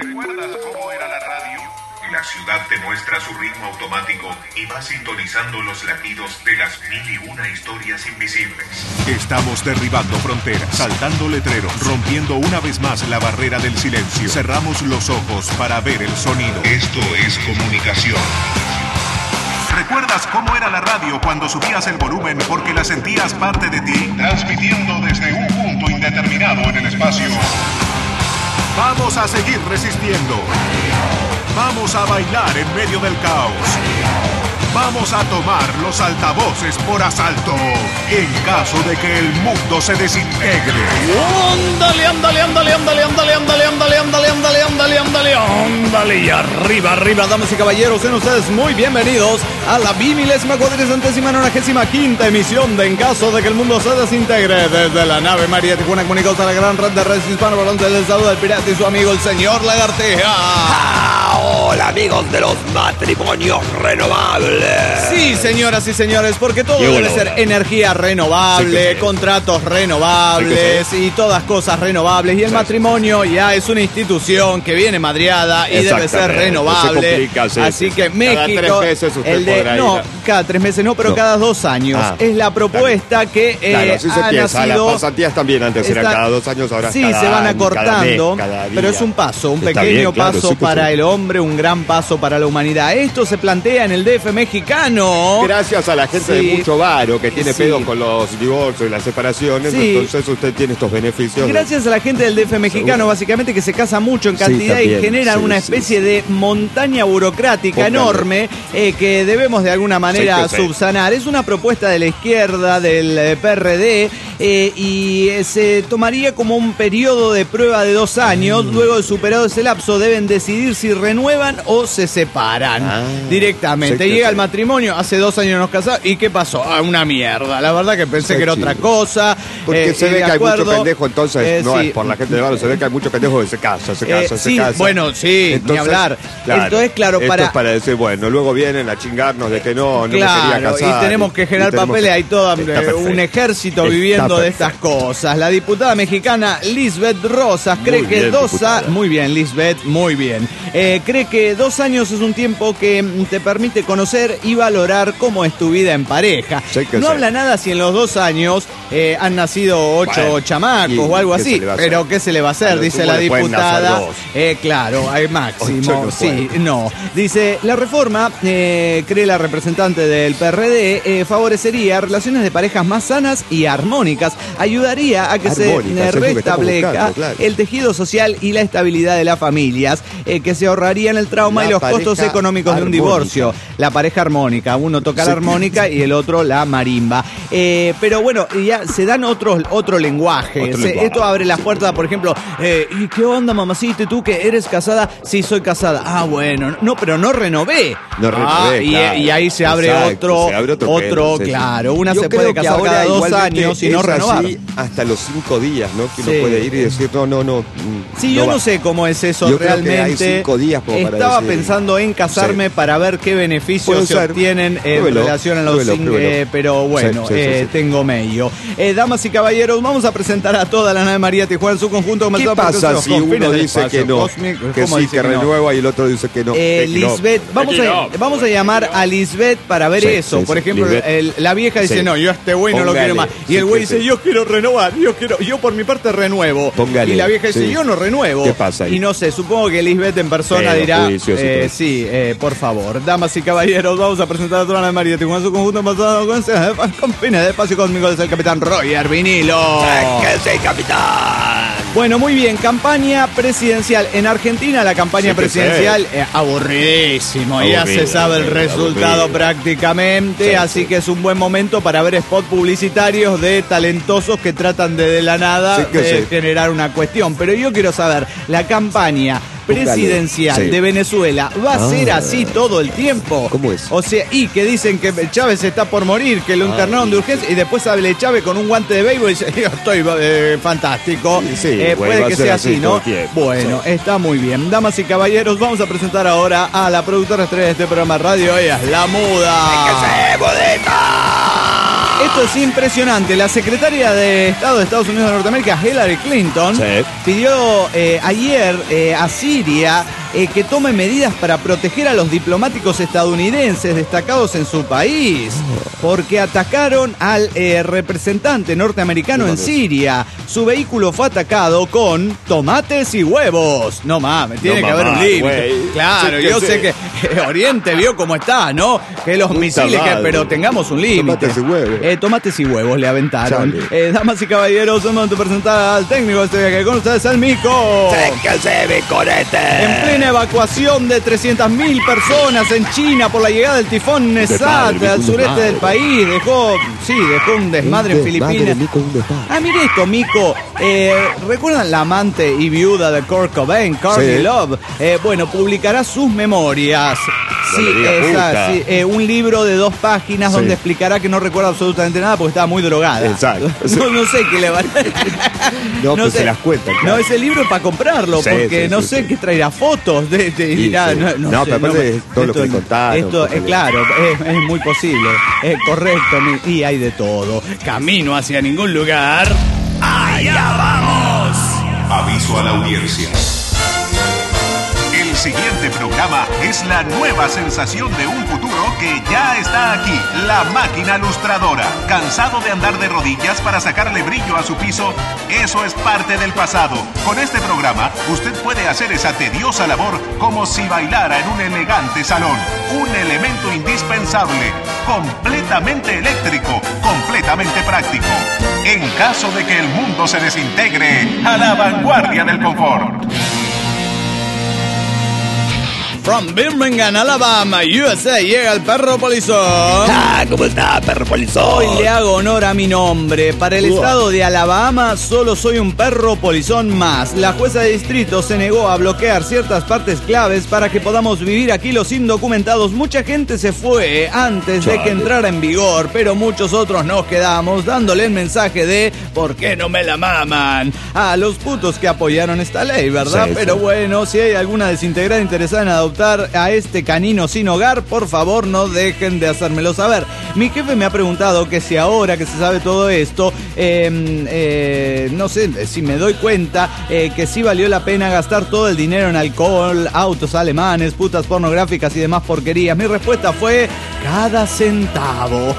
¿Recuerdas cómo era la radio? La ciudad te muestra su ritmo automático y va sintonizando los latidos de las 1001 historias invisibles. Estamos derribando fronteras, saltando letreros, rompiendo una vez más la barrera del silencio. Cerramos los ojos para ver el sonido. Esto es comunicación. ¿Recuerdas cómo era la radio cuando subías el volumen porque la sentías parte de ti? Transmitiendo desde un punto indeterminado en el espacio. Vamos a seguir resistiendo. Vamos a bailar en medio del caos. Vamos a tomar los altavoces por asalto en caso de que el mundo se desintegre. Ándale, ándale, ándale, ándale, ándale, ándale, ándale, ándale, ándale, ándale, ándale, ándale. Y arriba, arriba, damas y caballeros, sean ustedes muy bienvenidos a la 2495ª emisión de En caso de que el mundo se desintegre desde la nave María Tijuana, comunicados a la gran red de redes hispanoparlantes del saludo del pirata y su amigo el señor Lagartija. Hola amigos de los matrimonios renovables. Sí, señoras y señores, porque todo debe ser energía renovable, contratos renovables y todas cosas renovables. Y el matrimonio ya es una institución que viene madreada y debe ser renovable. Así que México, cada 3 meses usted podrá ir. No, cada 3 meses no, pero cada 2 años. Es la propuesta que así se ha empieza. nacido. Las pasantías también antes era cada 2 años, ahora sí, cada se van año, acortando, cada mes, pero es un paso, un Está pequeño bien, claro, paso sí, para el hombre, un gran paso para la humanidad. Esto se plantea en el DF mexicano. Gracias a la gente de mucho varo que tiene Sí. pedos con los divorcios y las separaciones, Sí. entonces usted tiene estos beneficios. Gracias a la gente del DF mexicano, básicamente, que se casa mucho en cantidad también, y generan sí, una sí, especie de montaña burocrática Póngale. enorme que debemos de alguna manera Sí, que sí. subsanar. Es una propuesta de la izquierda, del PRD, y se tomaría como un periodo de prueba de 2 años. Luego de superado ese lapso deben decidir si renuevan o se separan directamente. Sí, que Llega el sí. matrimonio, hace 2 años nos casamos, ¿y qué pasó? Una mierda. La verdad que pensé Sí, que era sí. otra cosa. Porque se y ve de que hay mucho acuerdo, pendejo, entonces no sí. es por la gente de barrio, se ve que hay mucho pendejo que se casa, se casa, Sí, se casa. bueno, sí, Entonces, ni hablar. Claro, Entonces, claro, esto para... es para decir, bueno, luego vienen a chingarnos de que no me quería Claro, casar. y tenemos que generar tenemos papeles, que- hay todo Está perfecto. un ejército Está viviendo de estas perfecto. cosas. La diputada mexicana Lisbeth Rosas cree Muy que bien, 2 diputada. años... Muy bien, Lisbeth, muy bien. Cree que 2 años es un tiempo que te permite conocer y valorar cómo es tu vida en pareja. Sí que No sí. habla nada si en los 2 años han nacido 8 Bueno, chamacos y o algo ¿qué así. se le va a hacer? Pero ¿qué se le va a A hacer? lo Dice sumo la le pueden nacer diputada. 2. Claro, hay máximo. 8 no Sí, puede. no. Dice, la reforma, cree la representante del PRD, favorecería relaciones de parejas más sanas y armónicas. Ayudaría a que se Armónicas, es lo que estamos restablezca buscando, claro. el tejido social y la estabilidad de las familias, que se ahorrarían el trauma La y los costos pareja económicos de un armónica. divorcio. La pareja armónica, uno toca la Sí. armónica y el otro la marimba. Pero bueno, ya se dan otro lenguaje. Otro lenguaje. Esto abre las puertas, por ejemplo, ¿y qué onda, mamacita? ¿Y tú que eres casada? Sí, soy casada. Ah, bueno. No, pero no renové. No renové, claro. Y ahí se abre Exacto, se abre otro pedo, sí, sí. claro. Una Yo se creo puede que casar ahora cada 2 igualmente años y no es renovar. así hasta los 5 días, ¿no? Que Sí. uno puede ir y decir, no. Sí, yo no sé cómo es eso Yo creo que realmente. hay 5 días como para Estaba decir. pensando en casarme Sí. para ver qué beneficios Puede se ser. obtienen en Pruébelo, relación a los pruébelo, 5, pruébelo. pero bueno, Sí, sí. tengo medio. Damas y caballeros, vamos a presentar a toda la nave María Tijuana en su conjunto. ¿Qué pasa si uno dice que no? Que sí, que renueva y el otro dice que no. Lisbeth, vamos a llamar a Lisbeth para ver Sí, eso. sí, Por sí, ejemplo, Lisbeth. la vieja dice, Sí. no, yo a este güey no lo Póngale. quiero más. Y Sí, el güey que dice, sí. yo quiero renovar, yo por mi parte renuevo. Póngale. Y la vieja dice, Sí. yo no renuevo. ¿Qué pasa ahí? Y no sé, supongo que Lisbeth en persona Sí, dirá, los juicios y todo eso. sí, por favor. Damas y caballeros, vamos a presentar a toda la María Tijuana en su conjunto pasado con fines de espacio cósmico desde el capitán Roger Vinilo. ¡Que sí, capitán! Bueno, muy bien, campaña presidencial. En Argentina la campaña Sí que presidencial aburridísimo, ya Aburrido, se sabe el aburrido, resultado aburrido. prácticamente, Sí, así sí. que es un buen momento para ver spots publicitarios de talentosos que tratan de la nada Sí que de sí. generar una cuestión. Pero yo quiero saber, la campaña presidencial Sí. de Venezuela va a ser así todo el tiempo. ¿Cómo es? O sea, y que dicen que Chávez está por morir, que lo internaron de urgencia y después hable Chávez con un guante de béisbol y dice, yo estoy fantástico. Sí, güey, puede va a que ser sea así así, todo ¿no? el tiempo. Bueno, está muy bien. Damas y caballeros, vamos a presentar ahora a la productora estrella de este programa de radio. Ella es La Muda. ¡Que se, bodeta! Esto es impresionante. La secretaria de Estado de Estados Unidos de Norteamérica, Hillary Clinton, pidió ayer a Siria que tome medidas para proteger a los diplomáticos estadounidenses destacados en su país, porque atacaron al representante norteamericano en Siria. Su vehículo fue atacado con tomates y huevos. No mames, tiene que haber un límite. Claro, sí, yo sé que Oriente vio cómo está, ¿no? Que los misiles, pero tengamos un límite. Tomates y huevos. Tomates y huevos le aventaron. Damas y caballeros, un momento presentar al técnico este viaje con ustedes, el Mico. ¡Séquese, mi corete! En plena evacuación de 300.000 personas en China por la llegada del tifón Nesat al sureste del país. Dejó un desmadre en Filipinas. Mire esto, Mico. ¿Recuerdan la amante y viuda de Kurt Cobain, Courtney Love? Bueno, publicará sus memorias. Un libro de 2 páginas donde explicará que no recuerda absolutamente nada porque estaba muy drogada. Exacto. No sé qué le van a... No sé. Se las cuentan. Claro. No, ese libro es para comprarlo porque no sé qué traerá fotos de mirá, no, pero aparte todo lo que le contaron. Esto es claro, es muy posible. Es correcto, y hay de todo. Camino hacia ningún lugar. ¡Allá vamos! Aviso a la audiencia. El siguiente programa es la nueva sensación de un futuro que ya está aquí. La máquina lustradora. ¿Cansado de andar de rodillas para sacarle brillo a su piso? Eso es parte del pasado. Con este programa, usted puede hacer esa tediosa labor como si bailara en un elegante salón. Un elemento indispensable, completamente eléctrico, completamente práctico. En caso de que el mundo se desintegre, a la vanguardia del confort. From Birmingham, Alabama, USA, llega el perro polizón. ¿Cómo está, perro polizón? Hoy le hago honor a mi nombre. Para el estado de Alabama, solo soy un perro polizón más. La jueza de distrito se negó a bloquear ciertas partes claves para que podamos vivir aquí los indocumentados. Mucha gente se fue antes de que entrara en vigor, pero muchos otros nos quedamos dándole el mensaje de ¿por qué no me la maman? A los putos que apoyaron esta ley, ¿verdad? Pero bueno, si hay alguna desintegrada interesada en adoptar a este canino sin hogar, por favor no dejen de hacérmelo saber. Mi jefe me ha preguntado que si ahora que se sabe todo esto, no sé si me doy cuenta que sí valió la pena gastar todo el dinero en alcohol, autos alemanes, putas pornográficas y demás porquerías. Mi respuesta fue cada centavo.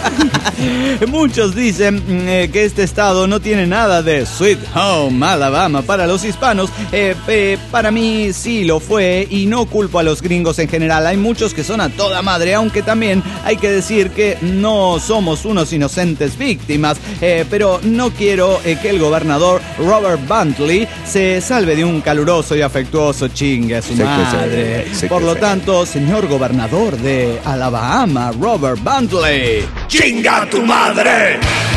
Muchos dicen que este estado no tiene nada de Sweet Home Alabama para los hispanos. Para mí sí lo fue y no culpo a los gringos en general. Hay muchos que son a toda madre, aunque también hay que decir que no somos unos inocentes víctimas. Pero no quiero que el gobernador Robert Bentley se salve de un caluroso y afectuoso chingue a su madre. Por lo tanto, señor gobernador de Alabama, Robert Bentley, ¡chinga tu madre!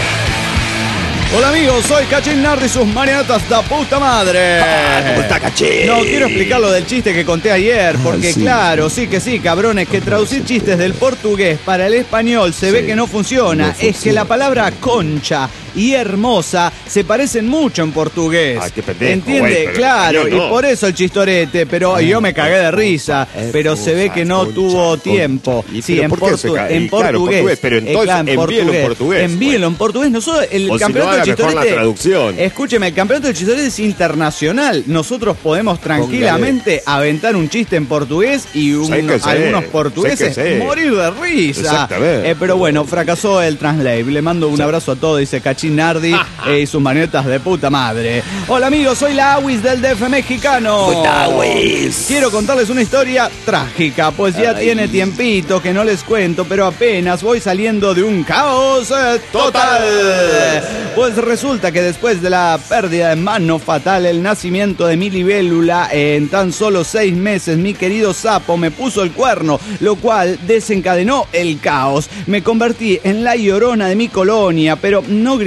Hola amigos, soy Cachín Nardi, sus marionetas de puta madre. ¿Cómo está, Cachín? No quiero explicar lo del chiste que conté ayer, porque claro, sí, cabrones, que traducir chistes del portugués para el español se ve que no funciona. Es que la palabra concha y hermosa se parecen mucho en portugués. Qué pendejo, ¿entiende? Güey, claro, no. Y por eso el chistorete, pero yo me cagué de risa, pero se ve que no tuvo tiempo. Sí, en portugués. Pero entonces envíelo en portugués. Envíelo en portugués. Nosotros, el campeonato del chistorete, escúcheme, el campeonato del chistorete es internacional. Nosotros podemos tranquilamente aventar un chiste en portugués y algunos portugueses morir de risa. Pero bueno, fracasó el translate. Le mando un abrazo a todos, dice Cachín Nardi y sus marionetas de puta madre. Hola amigos, soy la Awis del DF mexicano. Quiero contarles una historia trágica, pues ya tiene tiempito que no les cuento, pero apenas voy saliendo de un caos total. Pues resulta que después de la pérdida de mano fatal, el nacimiento de mi libélula, en tan solo 6 meses mi querido sapo me puso el cuerno, lo cual desencadenó el caos. Me convertí en la llorona de mi colonia, pero no grité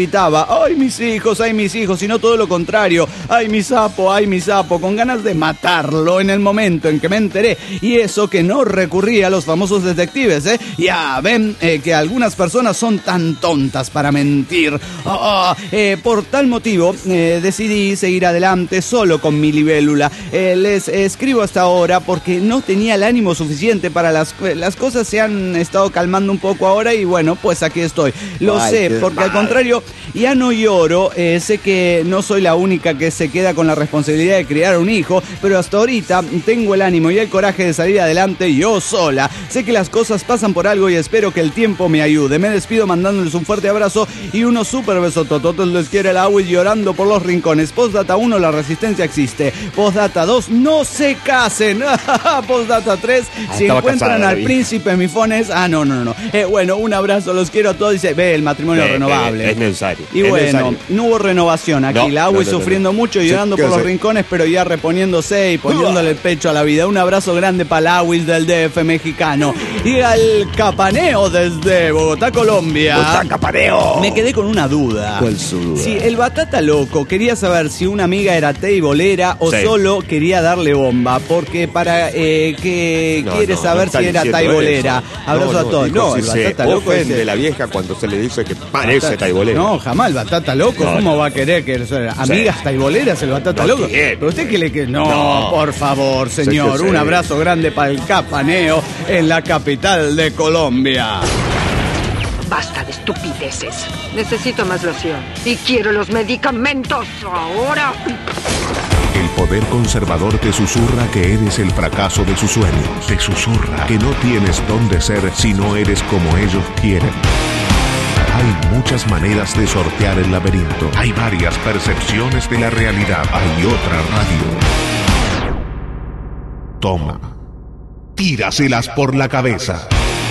gritaba, ¡ay, mis hijos, sino todo lo contrario! ¡Ay, mi sapo, con ganas de matarlo en el momento en que me enteré. Y eso que no recurrí a los famosos detectives, ¿eh? Ya ven que algunas personas son tan tontas para mentir. Por tal motivo, decidí seguir adelante solo con mi libélula. Les escribo hasta ahora porque no tenía el ánimo suficiente para las cosas se han estado calmando un poco ahora y bueno, pues aquí estoy. Lo sé, porque al contrario, ya no lloro, sé que no soy la única que se queda con la responsabilidad de criar un hijo, pero hasta ahorita tengo el ánimo y el coraje de salir adelante yo sola. Sé que las cosas pasan por algo y espero que el tiempo me ayude. Me despido mandándoles un fuerte abrazo y unos súper besotototos. Les quiere el agua y llorando por los rincones. Postdata 1, la resistencia existe. Postdata 2, no se casen. Postdata 3, si encuentran al príncipe mifones. No. Bueno, un abrazo, los quiero a todos. Dice, el matrimonio renovable. Es necesario. Y es bueno, necesario. No hubo renovación aquí. La agua sufriendo mucho y llorando por los rincones, pero ya reponiéndose y poniéndole el pecho a la vida. Un abrazo grande para la Awis del DF mexicano. Y al Capaneo desde Bogotá, Colombia. Capaneo. Me quedé con una duda. ¿Cuál es su duda? Sí, el Batata Loco quería saber si una amiga era teibolera o solo quería darle bomba. Porque quiere saber si era taibolera. Abrazo a todos. No, el Batata Loco es de la vieja cuando se le dice que parece taibolera. No, jamás el Batata Loco. ¿Cómo va a querer que amigas taiboleras el Batata Loco? Pero usted que le No, por favor, señor. Un abrazo grande para el Capaneo en la capital de Colombia. Basta de estupideces. Necesito más loción. Y quiero los medicamentos ahora. El poder conservador te susurra que eres el fracaso de sus sueños. Te susurra que no tienes dónde ser si no eres como ellos quieren. Hay muchas maneras de sortear el laberinto. Hay varias percepciones de la realidad. Hay otra radio. Toma. Tíraselas por la cabeza.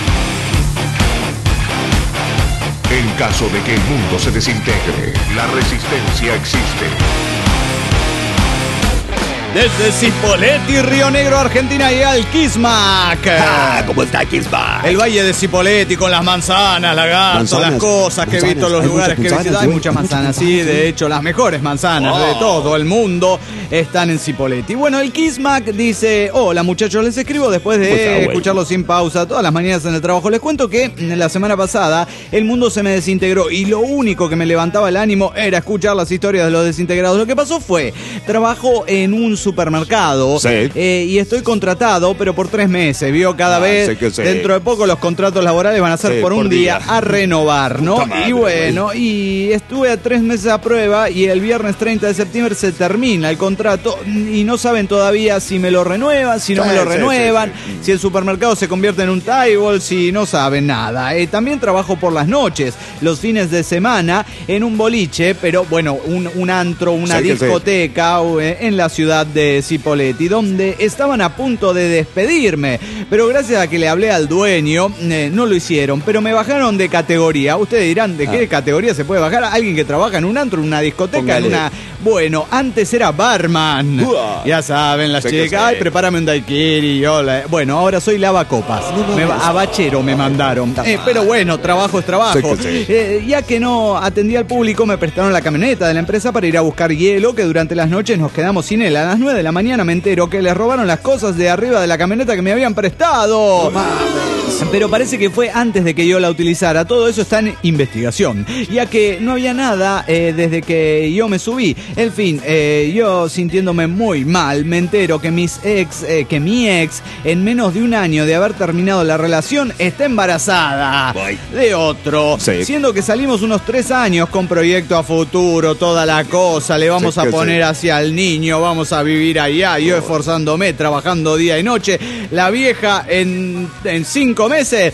En caso de que el mundo se desintegre, la resistencia existe. Desde Cipolletti, Río Negro, Argentina, y al Kismac. ¿Cómo está Kismac? El valle de Cipolletti con las manzanas, lagartos, las cosas que he visto en los lugares que he visitado. Hay muchas manzanas, sí, de hecho, las mejores manzanas de todo el mundo están en Cipolletti. Bueno, el Kismac dice, hola muchachos, les escribo después de escucharlo sin pausa todas las mañanas en el trabajo. Les cuento que la semana pasada el mundo se me desintegró y lo único que me levantaba el ánimo era escuchar las historias de los desintegrados. Lo que pasó fue, trabajo en un supermercado y estoy contratado, pero por 3 meses. Vio, cada vez dentro de poco los contratos laborales van a ser por un día a renovar, ¿no? Y bueno, y estuve a 3 meses a prueba y el viernes 30 de septiembre se termina el contrato y no saben todavía si me lo renuevan, si no me lo renuevan, si el supermercado se convierte en un table, si no saben nada. También trabajo por las noches, los fines de semana en un boliche, pero bueno, un antro, una discoteca en la ciudad de Cipolletti, donde estaban a punto de despedirme, pero gracias a que le hablé al dueño, no lo hicieron, pero me bajaron de categoría. Ustedes dirán, ¿de qué categoría se puede bajar? Alguien que trabaja en un antro, en una discoteca, en una... Bueno, antes era barman. Ya saben, las chicas, ay, prepárame un daiquiri. Bueno, ahora soy lavacopas. A bachero me mandaron. Pero bueno, trabajo es trabajo. Ya que no atendía al público, me prestaron la camioneta de la empresa para ir a buscar hielo, que durante las noches nos quedamos sin él. A las 9 de la mañana me entero que les robaron las cosas de arriba de la camioneta que me habían prestado. Pero parece que fue antes de que yo la utilizara. Todo eso está en investigación, ya que no había nada desde que yo me subí. En fin, yo sintiéndome muy mal, me entero que mi ex, en menos de un año de haber terminado la relación, está embarazada de otro. Siendo que salimos unos 3 años con proyecto a futuro, toda la cosa. Le vamos a poner hacia el niño, vamos a vivir allá, yo esforzándome, trabajando día y noche. La vieja en 5 meses,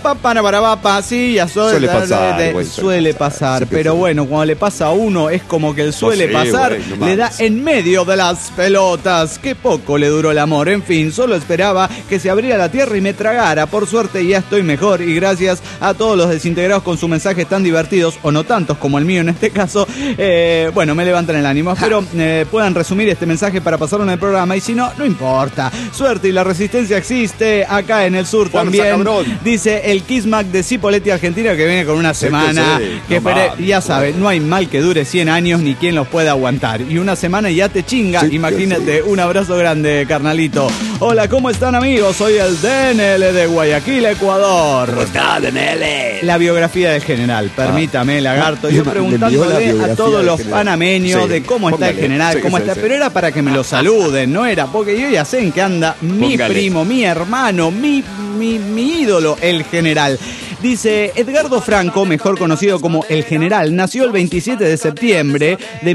sí, ya suele pasar, pero bueno, cuando le pasa a uno es como que el suele pasar, le da en medio de las pelotas. Qué poco le duró el amor. En fin, solo esperaba que se abriera la tierra y me tragara. Por suerte ya estoy mejor y gracias a todos los desintegrados con sus mensajes tan divertidos, o no tantos como el mío en este caso, bueno, me levantan el ánimo. Espero puedan resumir este mensaje para pasarlo en el programa, y si no, no importa. Suerte, y la resistencia existe acá en el sur también. cabrón. Dice el Kismac de Cipolletti, Argentina, que viene con una semana. Ya sabes, no hay mal que dure 100 años ni quien los pueda aguantar. Y una semana ya te chinga. Imagínate, un abrazo grande, carnalito. Hola, ¿cómo están, amigos? Soy el DNL de Guayaquil, Ecuador. ¿Cómo está, DNL? La biografía del general, permítame, lagarto. Yo preguntándole a todos los panameños de cómo está el general, cómo está, pero era para que me lo saluden, no era, porque yo ya sé en qué anda mi primo, mi hermano, mi ídolo, el general. Dice, Edgardo Franco, mejor conocido como El General, nació el 27 de septiembre de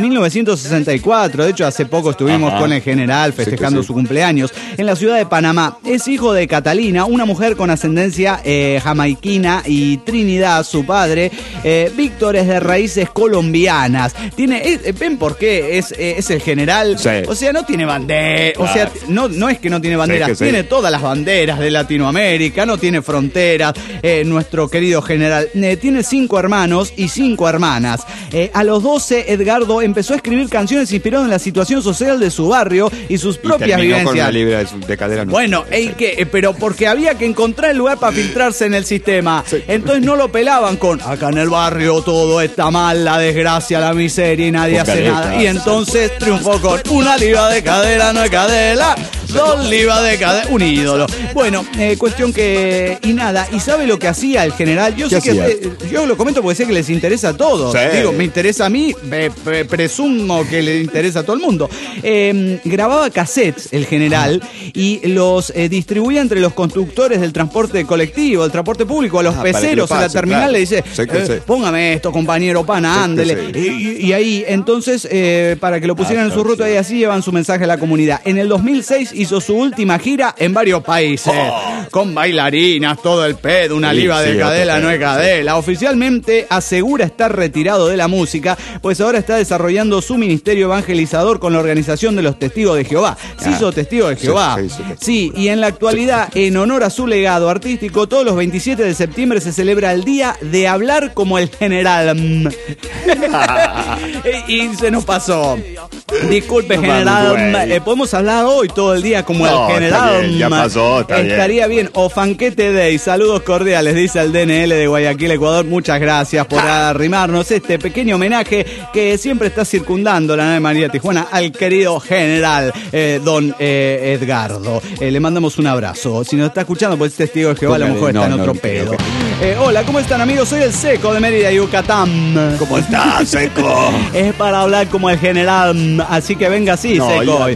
1964. De hecho, hace poco estuvimos con el general festejando su cumpleaños en la ciudad de Panamá. Es hijo de Catalina, una mujer con ascendencia jamaiquina, y Trinidad, su padre. Víctor es de raíces colombianas. ¿Ven por qué es el general? Sí. O sea, no tiene bandera. O sea, no es que no tiene banderas. Tiene todas las banderas de Latinoamérica, no tiene fronteras. Nuestro querido general tiene 5 hermanos y 5 hermanas. A los 12, Edgardo empezó a escribir canciones inspiradas en la situación social de su barrio y sus propias vivencias. Con una libra de cadera. Bueno, pero porque había que encontrar el lugar para filtrarse en el sistema. Entonces no lo pelaban con acá en el barrio todo está mal, la desgracia, la miseria y nadie hace nada. Y entonces triunfó con una libra de cadera, no es cadera. 2 libras de cadera, un ídolo. Bueno, cuestión que... Y nada, ¿y sabe lo que hacía el general? Yo sé que yo lo comento porque sé que les interesa a todos. Digo, me interesa a mí, presumo que le interesa a todo el mundo. Grababa cassettes el general y los distribuía entre los conductores del transporte colectivo, del transporte público, a los peceros en la terminal. Le dice, póngame esto, compañero pana, ándele. Y ahí, entonces, para que lo pusieran en su ruta y así llevan su mensaje a la comunidad. En el 2006 hizo su última gira en varios países, con bailarinas, todo el pedo, una libra de cadela, no es cadela. Oficialmente asegura estar retirado de la música, pues ahora está desarrollando su ministerio evangelizador con la organización de los Testigos de Jehová. Se hizo Testigo de Jehová. Sí, y en la actualidad, en honor a su legado artístico, todos los 27 de septiembre se celebra el Día de Hablar como el General. Y se nos pasó. Disculpe, general, podemos hablar hoy todo el día como el general. Bien, ya pasó, estaría bien. O Fanquete Day, saludos cordiales, dice el DNL de Guayaquil, Ecuador. Muchas gracias por arrimarnos este pequeño homenaje que siempre está circundando la nave María Tijuana al querido general don Edgardo. Le mandamos un abrazo. Si nos está escuchando, pues es testigo de Jehová, a lo mejor está en otro pedo. Hola, ¿cómo están, amigos? Soy el Seco de Mérida, Yucatán. ¿Cómo estás, Seco? Es para hablar como el general, así que venga así, Seco.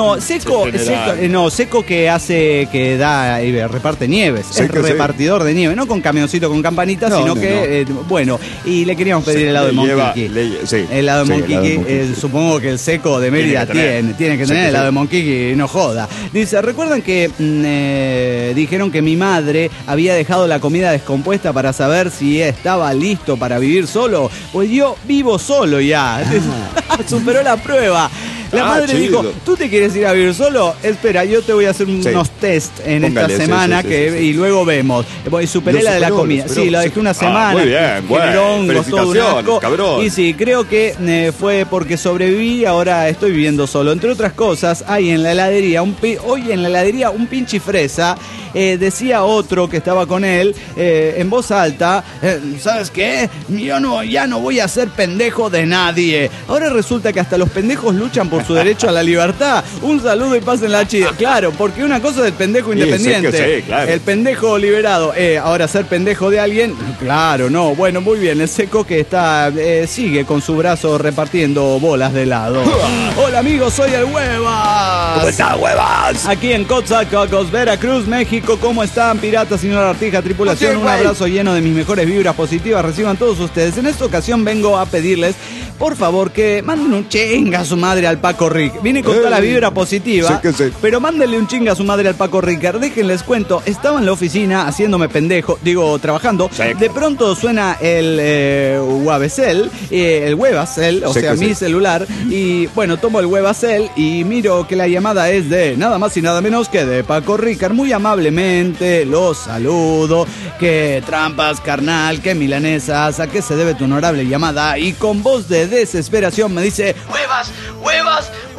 Seco que da y reparte nieves. Es repartidor de nieve, no con camioncito con campanita, sino que, bueno, y le queríamos pedir helado de Monquiqui. Helado de Monquiqui, supongo que el Seco de Mérida tiene que tener helado de Monquiqui, no joda. Dice, ¿recuerdan que dijeron que mi madre había dejado la comida descompuesta para saber si estaba listo para vivir solo? Pues yo vivo solo ya. Superó la prueba. La madre dijo, ¿tú te quieres ir a vivir solo? Espera, yo te voy a hacer unos test en esta semana y luego vemos. Superé la de la comida. Sí, la dejé una semana. Muy bien, felicitaciones, cabrón. Y sí, creo que fue porque sobreviví y ahora estoy viviendo solo. Entre otras cosas, hay en la heladería un pinche fresa. Decía otro que estaba con él en voz alta, ¿sabes qué? Yo ya no voy a ser pendejo de nadie. Ahora resulta que hasta los pendejos luchan por su derecho a la libertad. Un saludo y pasen la chida. Claro, porque una cosa es el pendejo independiente, claro. El pendejo liberado. Ahora ser pendejo de alguien, claro, no. Bueno, muy bien, el Seco que está sigue con su brazo repartiendo bolas de helado. Hola, amigos, soy el Huevas. ¿Cómo están, Huevas? Aquí en Coatzacoalcos, Veracruz, México. ¿Cómo están, piratas, señora Artija, tripulación? Un abrazo lleno de mis mejores vibras positivas. Reciban todos ustedes. En esta ocasión vengo a pedirles, por favor, que manden un chinga a su madre al Paco Rick. Vine con toda la vibra positiva, pero mándenle un chinga a su madre al Paco Ricker. Déjenles cuento, estaba en la oficina haciéndome pendejo, trabajando. De pronto suena el Huevacel, o sea, mi celular. Y bueno, tomo el Huevacel y miro que la llamada es de nada más y nada menos que de Paco Ricker. Muy amablemente los saludo. Que trampas, carnal, que milanesas, ¿a qué se debe tu honorable llamada? Y con voz de desesperación me dice, Huevas,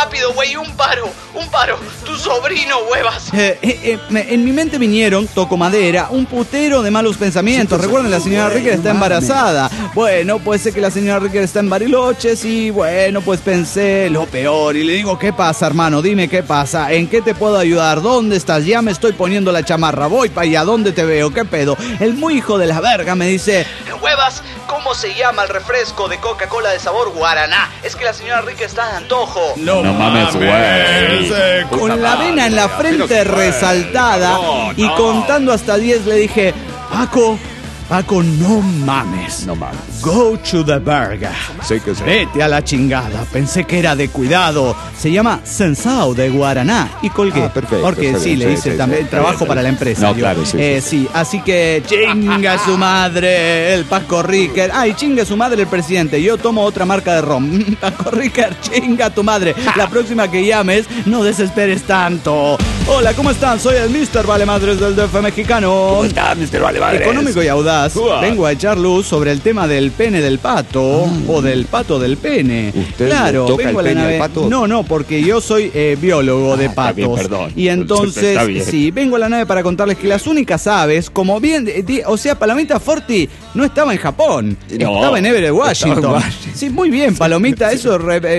rápido, güey, un paro. Tu sobrino, huevas. En mi mente vinieron, toco madera, un putero de malos pensamientos. Recuerden, la señora Ricker está embarazada. Bueno, puede ser que la señora Ricker está en Bariloches y bueno, pues pensé lo peor. Y le digo, ¿qué pasa, hermano? Dime qué pasa. ¿En qué te puedo ayudar? ¿Dónde estás? Ya me estoy poniendo la chamarra. Voy para allá. ¿Dónde te veo? ¿Qué pedo? El muy hijo de la verga me dice, huevas, ¿cómo se llama el refresco de Coca-Cola de sabor guaraná? Es que la señora Ricker está de antojo. No mames, güey. Con la vena en la frente resaltada y contando hasta 10 le dije, Paco, no mames. No mames. Go to the verga. Sí que sí. Vete a la chingada. Pensé que era de cuidado. Se llama Sensao de Guaraná. Y colgué. Perfecto. Porque sí, le hice también trabajo para la empresa. No, claro, sí. Sí, así que chinga su madre el Paco Ricker. Ay, chinga su madre el presidente. Yo tomo otra marca de ron. Paco Ricker, chinga tu madre. La próxima que llames, no desesperes tanto. Hola, ¿cómo están? Soy el Mr. Valemadres del DF mexicano. ¿Cómo está, Mr. Valemadres? Económico y audaz. Vengo a echar luz sobre el tema del pene del pato o del pato del pene. ¿Usted claro, toca vengo el a la pene nave. al pato? No, porque yo soy biólogo de patos. Bien, perdón. Y entonces, sí, vengo a la nave para contarles que las únicas aves, como bien, o sea, Palomita Forti no estaba en Japón, estaba en Everett, Washington. Sí, muy bien, Palomita, eso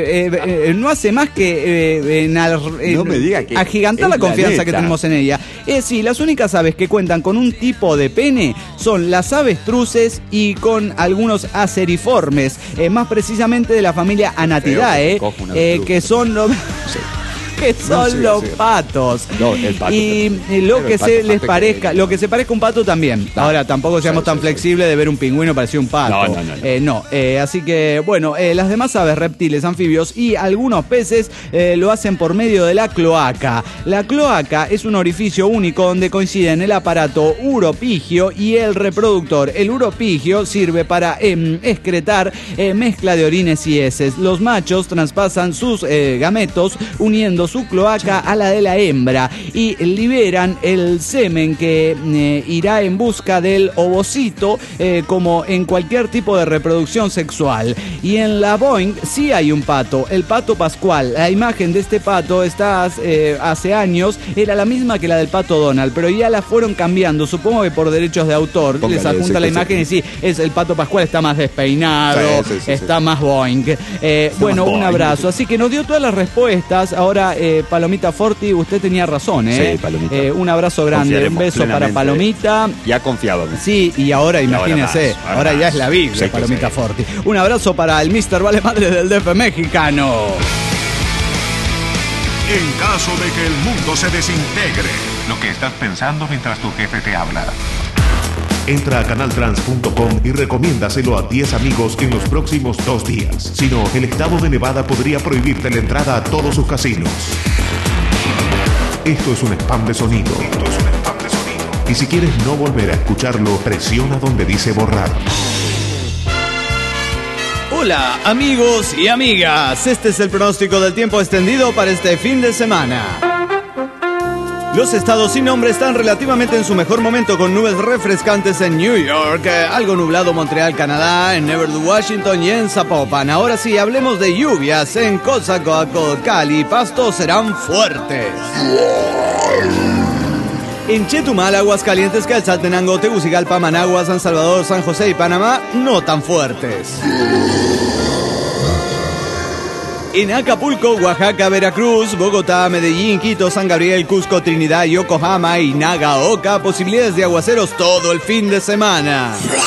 no hace más que no me diga que agigantar la confianza que tenemos en ella. Sí, las únicas aves que cuentan con un tipo de pene son las avestruces y con algunos aceriformes, más precisamente de la familia Anatidae, que son los... que son los patos. No, el pato. Y lo que se les parezca, lo que se parezca a un pato también. Ahora, tampoco seamos tan flexibles de ver un pingüino parecido a un pato. No. Así que, bueno, las demás aves, reptiles, anfibios y algunos peces lo hacen por medio de la cloaca. La cloaca es un orificio único donde coinciden el aparato uropigio y el reproductor. El uropigio sirve para excretar mezcla de orines y heces. Los machos traspasan sus gametos uniendo su cloaca a la de la hembra y liberan el semen que irá en busca del ovocito, como en cualquier tipo de reproducción sexual. Y en la Boeing sí hay un pato, el pato Pascual. La imagen de este pato está hace años, era la misma que la del pato Donald, pero ya la fueron cambiando, supongo que por derechos de autor. Póngale, les adjunta la imagen y sí, es el pato Pascual, está más despeinado, está más Boeing. Bueno, un abrazo. Así que nos dio todas las respuestas. Ahora, Palomita Forti, usted tenía razón, Sí, Palomita. Un abrazo grande, un beso para Palomita. Ya confiábamos. Sí, y ahora imagínese, ahora ya es la Biblia, Palomita Forti. Un abrazo para el Mr. Valemadre del DF mexicano. En caso de que el mundo se desintegre, Lo que estás pensando mientras tu jefe te habla. entra a canaltrans.com y recomiéndaselo a 10 amigos en los próximos 2 días. Si no, el estado de Nevada podría prohibirte la entrada a todos sus casinos. Esto es un spam de sonido. Y si quieres no volver a escucarlo, presiona donde dice borrar. Hola amigos y amigas, este es el pronóstico del tiempo extendido para este fin de semana. Los estados sin nombre están relativamente en su mejor momento, con nubes refrescantes en New York, algo nublado Montreal, Canadá, en Everett, Washington y en Zapopan. Ahora sí, hablemos de lluvias. En Coatzacoalcos, Cali y Pasto serán fuertes. En Chetumal, Aguascalientes, Quetzaltenango, Tegucigalpa, Managua, San Salvador, San José y Panamá, no tan fuertes. En Acapulco, Oaxaca, Veracruz, Bogotá, Medellín, Quito, San Gabriel, Cusco, Trinidad, Yokohama y Nagaoka, posibilidades de aguaceros todo el fin de semana.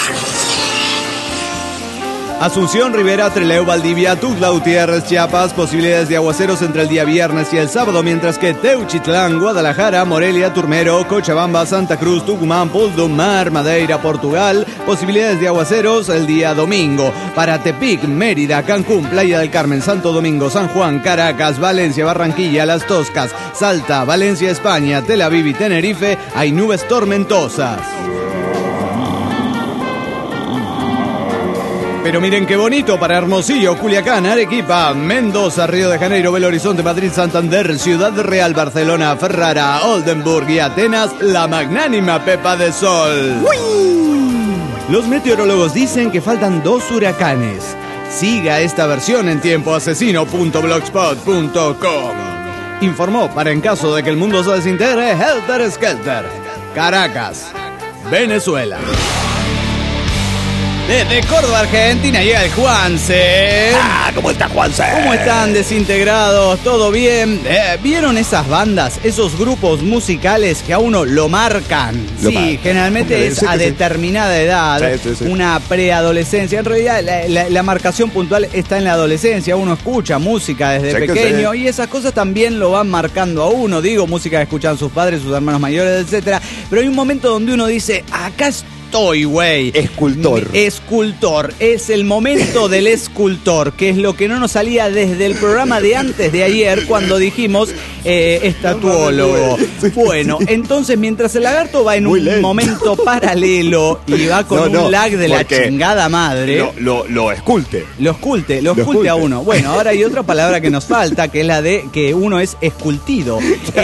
Asunción, Rivera, Trelew, Valdivia, Tuxtla Gutiérrez, Chiapas, posibilidades de aguaceros entre el día viernes y el sábado, mientras que Teuchitlán, Guadalajara, Morelia, Turmero, Cochabamba, Santa Cruz, Tucumán, Puldumar, Madeira, Portugal, posibilidades de aguaceros el día domingo. Para Tepic, Mérida, Cancún, Playa del Carmen, Santo Domingo, San Juan, Caracas, Valencia, Barranquilla, Las Toscas, Salta, Valencia, España, Tel Aviv y Tenerife, hay nubes tormentosas. Pero miren qué bonito para Hermosillo, Culiacán, Arequipa, Mendoza, Río de Janeiro, Belo Horizonte, Madrid, Santander, Ciudad Real, Barcelona, Ferrara, Oldenburg y Atenas, la magnánima Pepa de Sol. ¡Uy! Los meteorólogos dicen que faltan 2 huracanes. Siga esta versión en tiempoasesino.blogspot.com. Informó para en caso de que el mundo se desintegre, Helter Skelter, Caracas, Venezuela. Desde Córdoba, Argentina, llega el Juanse. ¿Cómo está, Juanse? ¿Cómo están, desintegrados? ¿Todo bien? ¿Vieron esas bandas, esos grupos musicales que a uno lo marcan? Sí, generalmente es a determinada edad, una preadolescencia. En realidad, la marcación puntual está en la adolescencia. Uno escucha música desde pequeño y esas cosas también lo van marcando a uno. Digo, música que escuchan sus padres, sus hermanos mayores, etcétera. Pero hay un momento donde uno dice, acá estoy, güey. Escultor. Escultor. Es el momento del escultor, que es lo que no nos salía desde el programa de antes de ayer cuando dijimos estatuólogo. Bueno, entonces mientras el lagarto va en un momento paralelo y va con un lag de la chingada madre. Lo esculte. Lo esculte a uno. Bueno, ahora hay otra palabra que nos falta, que es la de que uno es escultido.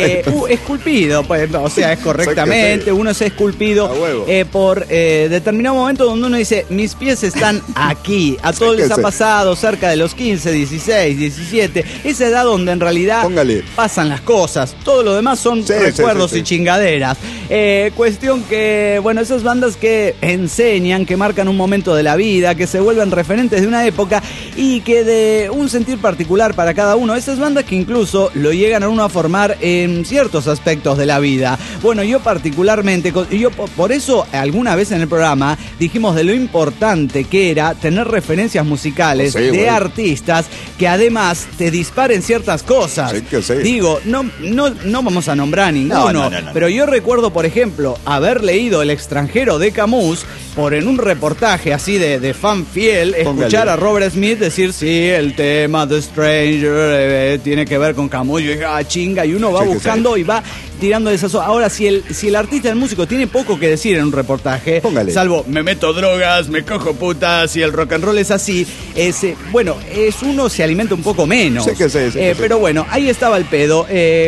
Esculpido, pues, o sea, es correctamente, uno es esculpido por determinado momento donde uno dice, mis pies están aquí. A todos les ha pasado cerca de los 15, 16, 17, esa edad donde en realidad pasan las cosas. Todo lo demás son recuerdos y chingaderas. Cuestión que, bueno, esas bandas que enseñan, que marcan un momento de la vida, que se vuelven referentes de una época y que de un sentir particular para cada uno. Esas bandas que incluso lo llegan a uno a formar en ciertos aspectos de la vida. Bueno, yo particularmente, por eso alguna vez en el programa dijimos de lo importante que era tener referencias musicales de artistas que además te disparen ciertas cosas. Digo, no vamos a nombrar a ninguno, pero yo recuerdo, por ejemplo, haber leído El extranjero de Camus en un reportaje así de fan fiel, escuchar a Robert Smith decir, sí, el tema The Stranger tiene que ver con Camus. Yo dije, chinga, y uno va buscando y va tirando de esas. Ahora, si el artista, el músico, tiene poco que decir en un reportaje, salvo me meto drogas, me cojo putas y el rock and roll es así, bueno, uno se alimenta un poco menos. Pero bueno, ahí estaba el pedo.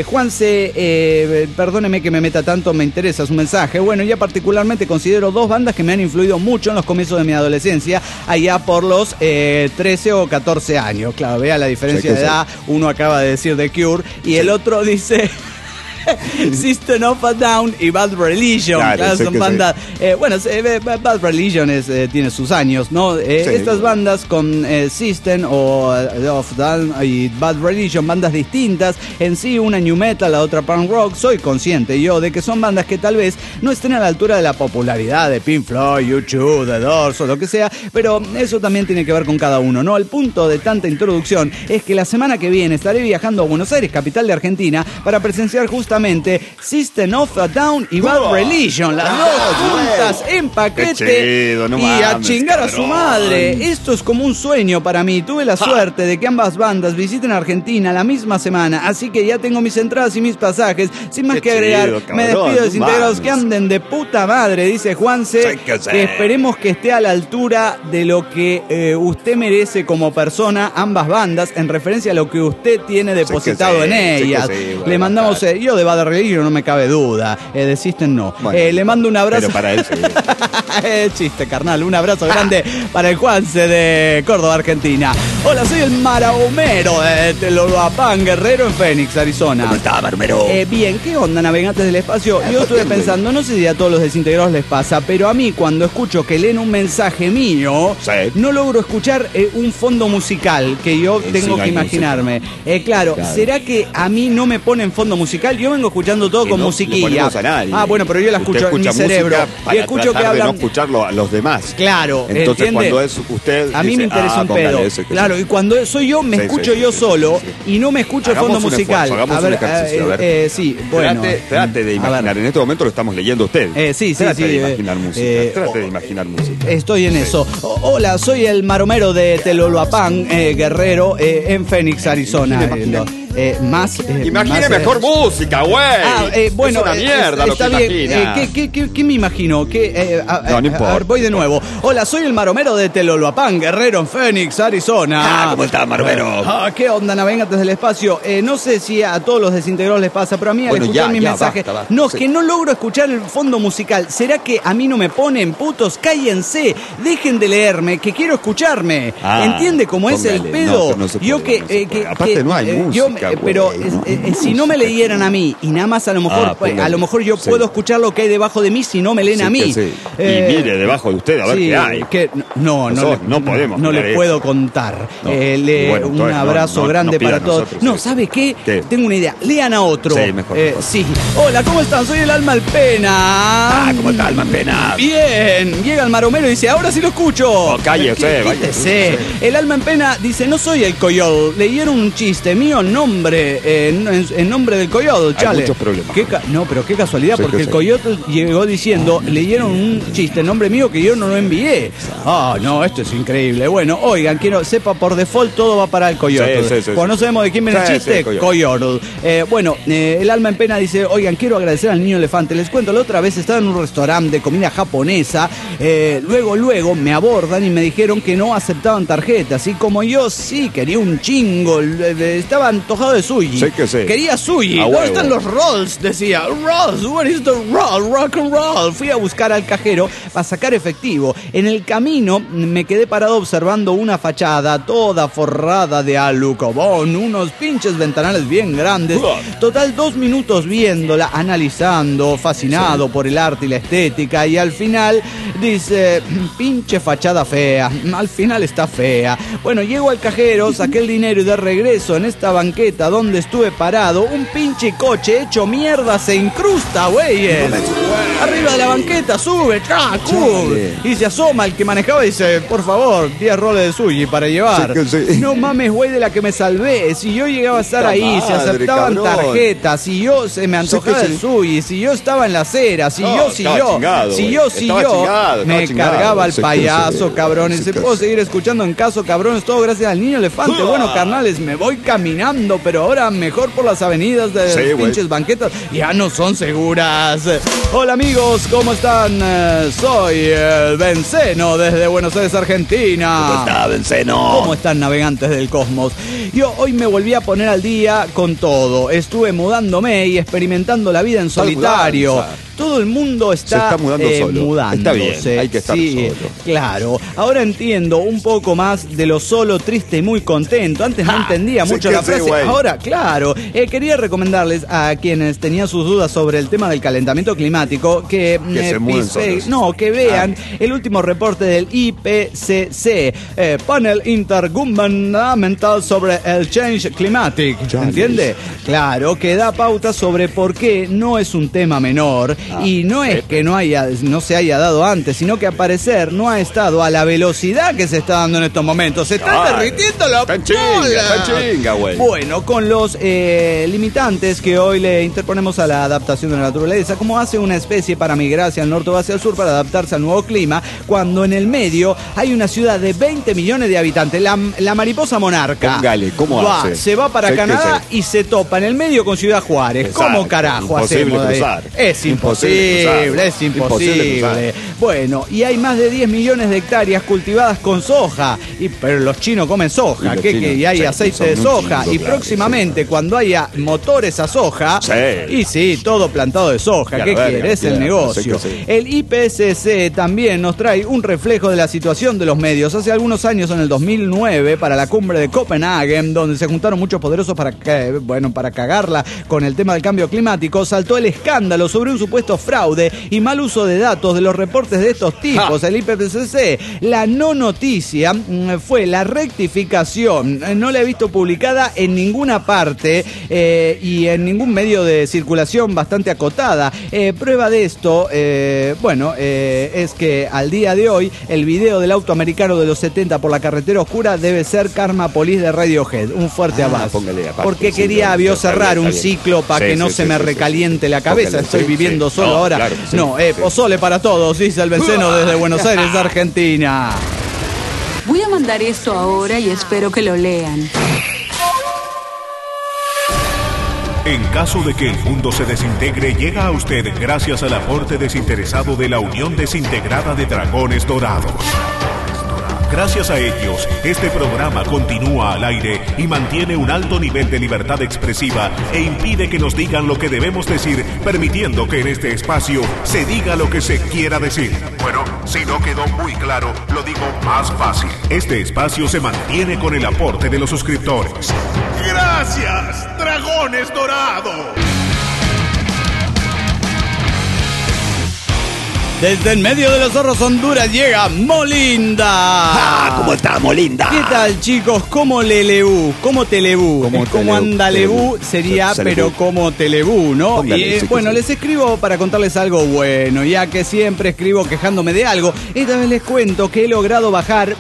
Juanse, perdóneme que me meta tanto, me interesa su mensaje. Bueno, ya particularmente considero dos bandas que me han influido mucho en los comienzos de mi adolescencia, allá por los 13 o 14 años. Claro, vea la diferencia de edad. Uno acaba de decir The Cure y el otro dice System of a Down y Bad Religion. Son bandas. Bueno, Bad Religion tiene sus años, ¿no? Estas bandas con System of Down y Bad Religion, bandas distintas. En sí, una new metal, la otra punk rock. Soy consciente yo de que son bandas que tal vez no estén a la altura de la popularidad de Pink Floyd, U2, The Doors o lo que sea, pero eso también tiene que ver con cada uno, ¿no? El punto de tanta introducción es que la semana que viene estaré viajando a Buenos Aires, capital de Argentina, para presenciar justamente System of a Down y Bad Religion, las dos juntas en paquete y a chingar a su madre. Esto es como un sueño para mí. Tuve la suerte de que ambas bandas visiten Argentina la misma semana, así que ya tengo mis entradas y mis pasajes. Sin más que agregar, me despido desintegrados, que anden de puta madre, dice Juanse, que esperemos que esté a la altura de lo que usted merece como persona, ambas bandas, en referencia a lo que usted tiene depositado en ellas. Le mandamos, yo de Bad Religion no me cabe duda, de System no. Bueno, le mando un abrazo. Pero para él sí. Chiste, carnal. Un abrazo grande para el Juanse de Córdoba, Argentina. Hola, soy el Marahomero de Teloloapán, Guerrero, en Phoenix, Arizona. ¿Cómo está, Maromero? Bien, ¿qué onda, navegantes del espacio? Yo estuve pensando, no sé si a todos los desintegrados les pasa, pero a mí cuando escucho que leen un mensaje mío, no logro escuchar un fondo musical que yo tengo que imaginarme. Claro, ¿será que a mí no me ponen fondo musical? Yo vengo escuchando todo con musiquilla. Bueno, pero yo la escucho en mi cerebro. Y escucho que hablan. No escucharlo a los demás. Claro, entonces cuando es usted. A mí me interesa un pedo. Claro, y cuando soy yo, me escucho yo solo y no me escucho el fondo musical. Hagamos un ejercicio. A ver. Sí, bueno. Trate de imaginar. En este momento lo estamos leyendo usted. Trate de imaginar música. Trate de imaginar música. Estoy en eso. Hola, soy el Maromero de Teloloapán, Guerrero, en Phoenix, Arizona. más... Imagine mejor música, güey. Bueno, es una mierda está lo que bien. imagina. ¿Qué me imagino? No importa. A ver, voy de nuevo. Hola, soy el maromero de Teloloapán, Guerrero, en Phoenix, Arizona. ¿Cómo estás, maromero? ¿Qué onda, navegantes del espacio? No sé si a todos los desintegrados les pasa, pero a mí al escuchar mi mensaje... Basta. No, es que no logro escuchar el fondo musical. ¿Será que a mí no me ponen, putos? Cállense, dejen de leerme, que quiero escucharme. ¿Entiende cómo es el pedo? No se puede, aparte no hay música, pero si no me leyeran a mí y nada más a lo mejor yo puedo escuchar lo que hay debajo de mí si no me leen a mí. Y mire debajo de usted a ver qué hay. No podemos. No le puedo contar. Un abrazo grande para todos. No, ¿sabe qué? Tengo una idea. Lean a otro. Sí, mejor. Sí. Hola, ¿cómo están? Soy el Alma en Pena. ¿Cómo está, Alma en Pena? Bien. Llega el maromero y dice, ahora sí lo escucho. Cállese, quítese. El Alma en Pena dice, no soy el Coyol. Leyeron un chiste mío en nombre del Coyol, chale. Hay muchos problemas. Pero qué casualidad, porque el Coyote llegó diciendo, leyeron un chiste en nombre mío que yo no lo envié. No, esto es increíble. Bueno, oigan, sepa por default todo va para el Coyote. Cuando no sabemos de quién viene el chiste, Coyote. Bueno, el Alma en Pena dice, oigan, quiero agradecer al niño elefante. Les cuento, la otra vez estaba en un restaurante de comida japonesa. Luego me abordan y me dijeron que no aceptaban tarjetas. Y como yo sí quería un chingo, estaba antojado de sushi. Quería sushi. ¿Dónde están los rolls? Decía, rolls, what is the roll? Rock and roll. Fui a buscar al cajero para sacar efectivo. En el camino me quedé parado observando una fachada toda forrada de alucobón, unos pinches ventanales bien grandes. Total 2 minutos viéndola, analizando, fascinado por el arte y la estética, y al final dice, pinche fachada fea. Al final está fea. Bueno, llego al cajero, saqué el dinero y de regreso en esta banqueta donde estuve parado, un pinche coche hecho mierda se incrusta, güeyes. Arriba de la banqueta, sube, y se asoma el que manejaba y dice, por favor, 10 roles de sushi para llevar. No mames, güey, de la que me salvé. Si yo llegaba a estar ahí, se aceptaban tarjetas, si yo se me antojaba el sushi, si yo estaba en la acera, si yo, me cargaba al payaso, cabrones. Se puedo seguir escuchando en caso, cabrones, todo gracias al niño elefante. Bueno, carnales, me voy caminando, pero ahora mejor por las avenidas de las pinches banquetas. Ya no son seguras. Hola amigos, ¿cómo están? Soy el Benceno desde Buenos Aires, Argentina. ¿Cómo está, Benceno? ¿Cómo están, navegantes del cosmos? Yo hoy me volví a poner al día con todo. Estuve mudándome y experimentando la vida en solitario. Todo el mundo está mudando solo. Mudándose. Está bien, hay que estar solo. Claro. Ahora entiendo un poco más de lo solo, triste y muy contento. Antes no entendía mucho la frase. Ahora, claro. Quería recomendarles a quienes tenían sus dudas sobre el tema del calentamiento climático que vean el último reporte del IPCC, Panel Intergovernmental sobre el Change Climatic. ¿Entiende? Claro, que da pautas sobre por qué no es un tema menor. Y no es que no se haya dado antes, sino que al parecer no ha estado a la velocidad que se está dando en estos momentos. Se está derritiendo la chinga, güey. Bueno, con los limitantes que hoy le interponemos a la adaptación de la naturaleza, como hace una especie para migrar hacia el norte o hacia el sur para adaptarse al nuevo clima, cuando en el medio hay una ciudad de 20 millones de habitantes, la mariposa monarca. Póngale, ¿cómo hace? Se va para Canadá y se topa en el medio con Ciudad Juárez. Exacto. ¿Cómo carajo hacemos? Es imposible. Bueno, y hay más de 10 millones de hectáreas cultivadas con soja. Pero los chinos comen soja. Y hay aceite de soja. Y próximamente, cuando haya motores a soja, todo plantado de soja. ¿Qué quiere? Es el negocio. El IPCC también nos trae un reflejo de la situación de los medios. Hace algunos años, en el 2009, para la cumbre de Copenhague, donde se juntaron muchos poderosos para cagarla con el tema del cambio climático, saltó el escándalo sobre un supuesto fraude y mal uso de datos de los reportes de estos tipos. El IPCC, la no noticia fue la rectificación. No la he visto publicada en ninguna parte y en ningún medio de circulación bastante acotada. Prueba de esto, es que al día de hoy el video del auto americano de los 70 por la carretera oscura debe ser Karma Police de Radiohead. Un fuerte abrazo. Porque quería cerrar un ciclo para que no se me recaliente la cabeza. Estoy viviendo solo ahora. Claro que sí. Pozole para todos, dice el Benceno desde Buenos Aires, Argentina. Voy a mandar esto ahora y espero que lo lean. En caso de que el mundo se desintegre, llega a usted gracias al aporte desinteresado de la Unión Desintegrada de Dragones Dorados. Gracias a ellos, este programa continúa al aire y mantiene un alto nivel de libertad expresiva e impide que nos digan lo que debemos decir, permitiendo que en este espacio se diga lo que se quiera decir. Bueno, si no quedó muy claro, lo digo más fácil. Este espacio se mantiene con el aporte de los suscriptores. ¡Gracias, Dragones Dorados! Desde en medio de los Zorros, Honduras, llega Molinda. ¡Ah! ¿Cómo está, Molinda? ¿Qué tal, chicos? ¿Cómo lelebú? ¿Cómo telebú? Como andalebú sería, pero como telebú, ¿no? Póngale, Y bueno, les escribo para contarles algo bueno, ya que siempre escribo quejándome de algo. Esta vez les cuento que he logrado bajar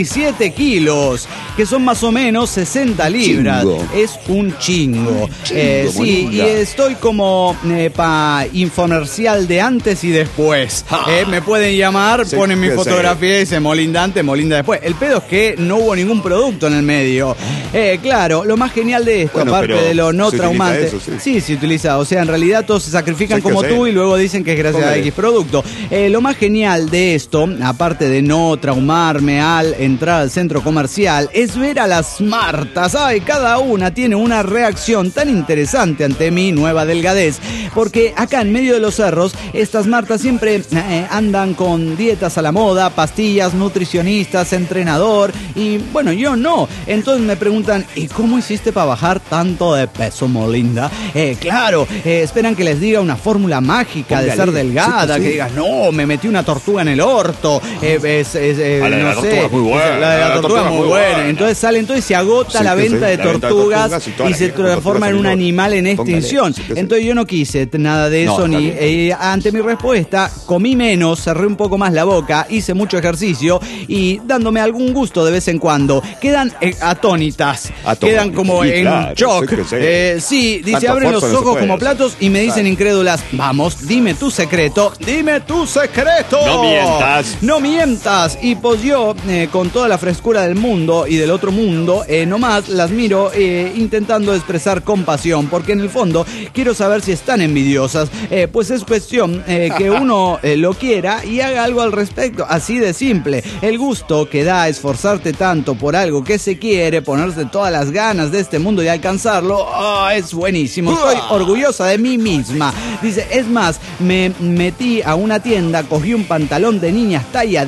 27 kilos, que son más o menos 60 libras. Chingo. Es un chingo. Sí, Molinda. y estoy como pa infomercial de antes y después. Me pueden llamar, Sí, ponen mi que fotografía y dice Molinda antes, Molinda después. El pedo es que no hubo ningún producto en el medio. Claro, lo más genial de esto, Bueno, aparte pero de lo no se traumante. utiliza eso, sí, se utiliza. O sea, en realidad todos se sacrifican Sí, que como sí. tú y luego dicen que es gracias a Póngale. X producto. Lo más genial de esto, aparte de no traumarme al entrar al centro comercial, es ver a las Martas. Ay, cada una tiene una reacción tan interesante ante mi nueva delgadez. Porque acá en medio de los cerros, estas Martas siempre andan con dietas a la moda, pastillas, nutricionistas, entrenador, y bueno, yo no. Entonces me preguntan, ¿y cómo hiciste para bajar tanto de peso, Molinda? Claro, esperan que les diga una fórmula mágica de Póngale. ser delgada, Sí, sí. que digas, no, me metí una tortuga en el orto, la de la no tortuga sé, es muy buena, la de la tortuga es muy buena. Entonces se agota Sí, la que venta sí, de la venta de tortugas tortugas y toda y la se gente con transforma en un tortugas en el animal en Póngale, extinción. sí, que sí. Entonces yo no quise nada de No, eso, está ni bien. ante mi respuesta, comí menos, cerré un poco más la boca, hice mucho ejercicio y dándome algún gusto de vez en cuando. Quedan atónitas, quedan como sí, en claro, shock. sí que sí. Sí, dice, Tanto abren los esfuerzo no se ojos puede como hacer. platos y me dicen incrédulas, vamos, dime tu secreto, dime tu secreto. No mientas. No mientas. Y pues yo, con toda la frescura del mundo y del otro mundo, nomás las miro intentando expresar compasión, porque en el fondo quiero saber si están envidiosas. Pues es cuestión que uno lo quiera y haga algo al respecto. Así de simple. El gusto que da esforzarte tanto por algo que se quiere, ponerse todas las ganas de este mundo y alcanzarlo, es buenísimo. Estoy orgullosa de mí misma. Dice, es más, me metí a una tienda, cogí un pantalón de niñas talla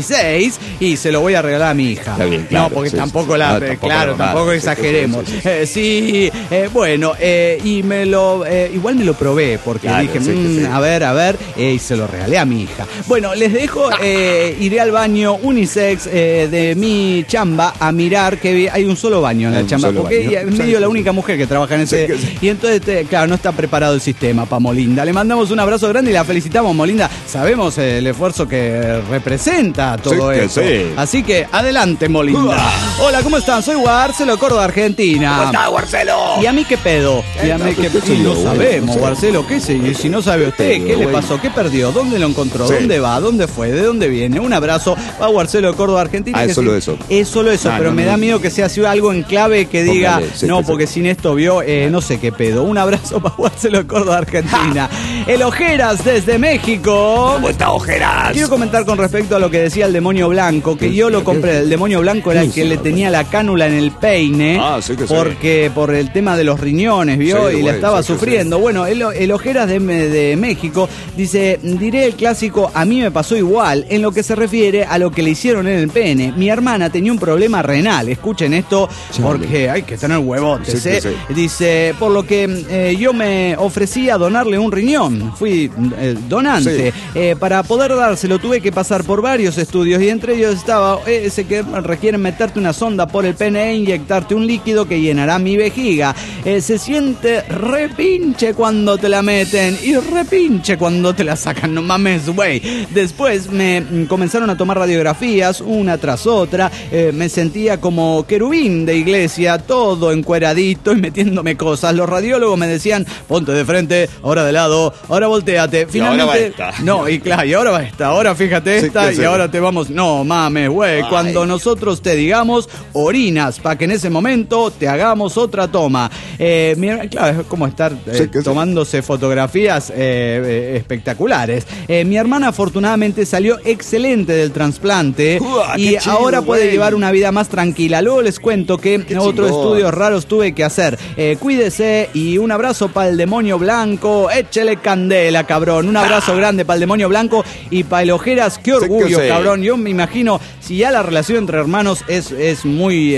16 y se lo voy a regalar a mi hija. Está bien, claro, no, porque sí, tampoco sí, la... no, tampoco claro, normal, tampoco sí, exageremos. sí, Bueno, y me lo... igual me lo probé, porque Claro, dije, sí, que sí. a ver, y se lo regalé a mi hija. Bueno, les dejo, iré al baño unisex de mi chamba a mirar que hay un solo baño en la Un chamba, solo porque baño. ella es medio la única mujer que trabaja en ese... Sí, que sí. Y entonces, claro, no está preparado el sistema para Molinda. Le mandamos un abrazo grande y la felicitamos, Molinda. Sabemos el esfuerzo que representa todo Sí, que esto. sí. Así que, adelante, Molinda. Hola, ¿cómo están? Soy Marcelo, Córdoba, Argentina. ¿Cómo está, Marcelo? ¿Y a mí qué pedo? ¿Y a mí qué pedo? sí, No bueno, sabemos, no sé. Marcelo, ¿qué sé? Si no sabe usted, Pero, ¿qué le bueno. pasó? ¿Qué perdió? ¿Dónde lo encontró? Sí. ¿Dónde va? ¿Dónde fue? ¿De dónde viene? Un abrazo a Marcelo de Córdoba, Argentina. Ah, que es solo sí, eso. Es solo eso, Ah, pero no, me no, da no. miedo que sea así algo en clave que diga, Póngale, sí, no, que sí. porque sin esto vio, no sé qué pedo. Un abrazo para Marcelo de Córdoba, Argentina. El Ojeras desde México. ¿Cómo está, Ojeras? Quiero comentar con respecto a lo que decía el demonio blanco, que yo lo compré. El demonio blanco era el que le tenía la cánula en el peine, Ah, sí que sí. porque por el tema de los riñones, ¿vio? Sí, Y la güey, estaba sí que sufriendo. Bueno, el Ojeras de México dice, diré el clásico, a mí me pasó igual, en lo que se refiere a lo que le hicieron en el pene. Mi hermana tenía un problema renal, escuchen esto, porque hay que tener huevotes, Sí, ¿eh? sí. Dice, por lo que yo me ofrecí a donarle un riñón, fui donante. Para poder dárselo tuve que pasar por varios estudios y entre ellos estaba ese que requieren meterte una sonda por el pene e inyectarte un líquido que llenará mi vejiga. Se siente repinche cuando te la meten y repinche cuando te la sacan, no mames, güey. Después me comenzaron a tomar radiografías una tras otra, me sentía como querubín de iglesia, todo encueradito y metiéndome cosas. Los radiólogos me decían, ponte de frente, ahora de lado, ahora volteate. Finalmente. Y ahora va esta. No, y claro, y ahora va esta. Ahora fíjate esta y ahora te vamos. No mames, güey. Cuando nosotros te digamos, orinas, para que en ese momento te hagamos otra toma. Claro, es como estar tomándose fotografías espectaculares. Mi hermana afortunadamente salió excelente del trasplante y ahora puede llevar una vida más tranquila. Luego les cuento que otros estudios raros tuve que hacer. Cuídese y un abrazo para el demonio blanco. Échele candela, cabrón. Un abrazo grande para el demonio blanco y para el Ojeras. Qué orgullo, cabrón. Yo me imagino, si ya la relación entre hermanos es muy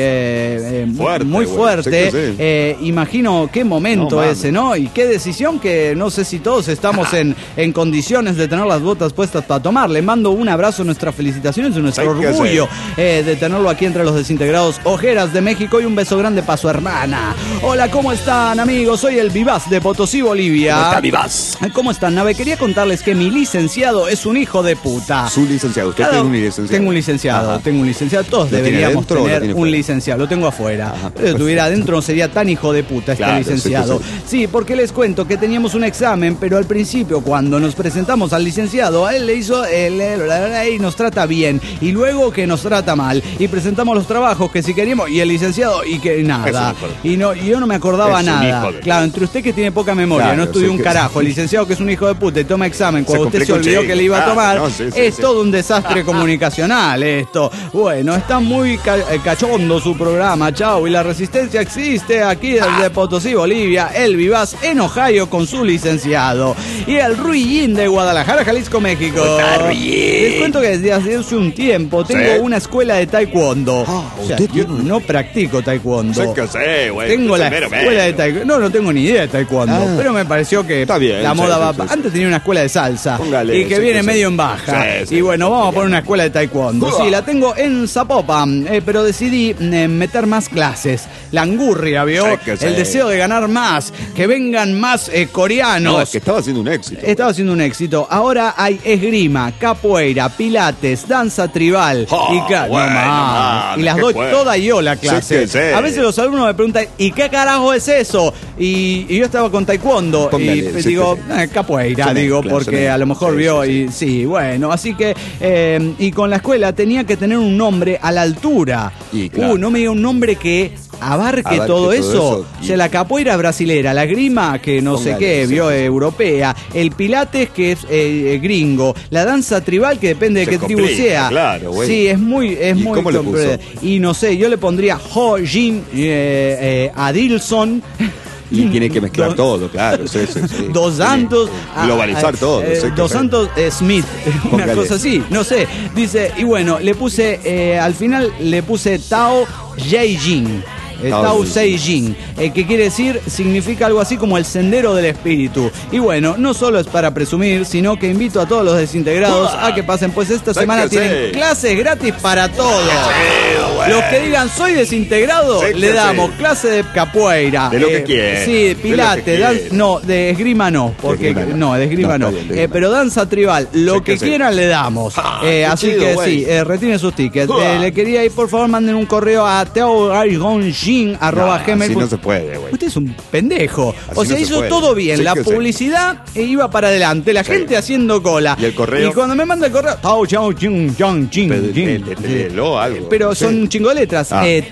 fuerte, imagino qué momento ese, ¿no? Y qué decisión que no sé si todos estamos en condiciones de tener las botas puestas para tomar. Le mando un abrazo, nuestras felicitaciones y nuestro orgullo de tenerlo aquí entre los desintegrados Ojeras de México, y un beso grande para su hermana. Hola, ¿cómo están, amigos? Soy el Vivaz de Potosí, Bolivia. ¿Cómo está, Vivaz? ¿Cómo están, Nave? Quería contarles que mi licenciado es un hijo de puta. Su licenciado. ¿Usted tiene un licenciado? Tengo un licenciado, tengo un licenciado. Todos deberíamos tener un licenciado. Lo tengo afuera. Pero si estuviera adentro no sería tan hijo de puta este licenciado. Sí, porque les cuento que teníamos un examen, pero al principio, cuando nos presentamos al licenciado, a él le hizo y nos trata bien, y luego que nos trata mal, y presentamos los trabajos que si queríamos, y el licenciado, y que nada. Y yo no me acordaba nada. Claro, entre usted que tiene poca memoria, no estudió un carajo, el licenciado que es un hijo de puta y toma examen cuando usted se olvidó que le iba a tomar, es todo un desastre comunicacional esto. Bueno, está muy cachondo su programa, chao, y la resistencia existe aquí desde Potosí, Bolivia, el Vivaz en Ohio con su licenciado, y el Ruillín de Guadalajara, Jalisco, México. Les cuento que desde hace un tiempo tengo una escuela de taekwondo. O sea, yo no practico taekwondo. Tengo la escuela de taekwondo. No tengo ni idea de taekwondo, pero me pareció que la moda va. Antes tenía una escuela de salsa y que viene medio en baja. Y bueno, vamos a poner una escuela de taekwondo. Sí, la tengo en Zapopan, pero decidí meter más clases. La angurria, ¿vio? El deseo de ganar más, que vengan más coreanos. No, es que estaba haciendo un éxito. Estaba haciendo un éxito. Ahora hay esgrima, capoeira, pilates, danza tribal. Y las doy toda yo la clase. A veces los alumnos me preguntan, ¿y qué carajo es eso? Y yo estaba con taekwondo. Y digo, capoeira, porque a lo mejor vio. Y sí, bueno, así que. Y con la escuela tenía que tener un nombre a la altura. No me diga un nombre que abarque todo eso. O sea, la capoeira brasilera, la grima que no sé qué, vio, europea, el pilates que es gringo, la danza tribal que depende de qué tribu sea. Claro, güey. Sí, es muy ¿cómo le puso? Y no sé, yo le pondría Ho Jin Adilson. Y tiene que mezclar todo, claro. Dos Santos. Globalizar todo. Dos Santos Smith. Una cosa así, no sé. Dice, y bueno, le puse, al final le puse Tao Yeijing. Tao Seijing, que quiere decir, significa algo así como el sendero del espíritu. Y bueno, no solo es para presumir, sino que invito a todos los desintegrados a que pasen, pues esta semana tienen clases gratis para todos. Los que digan soy desintegrado, le damos clase de capoeira. De lo que quieran. Sí, pilates, no, de esgrima no, porque de esgrima no. Pero danza tribal, lo que quieran le damos. Así que sí, retiren sus tickets. Le quería ir, por favor, manden un correo a teogargonjin@gmail.com. Así no se puede, güey. Usted es un pendejo. Así o sea, hizo todo bien. La publicidad iba para adelante, la gente haciendo cola. Y el correo. Y cuando me manda el correo, Tao Chao Ching Chang Ching. Algo. Pero son un chingo de letras.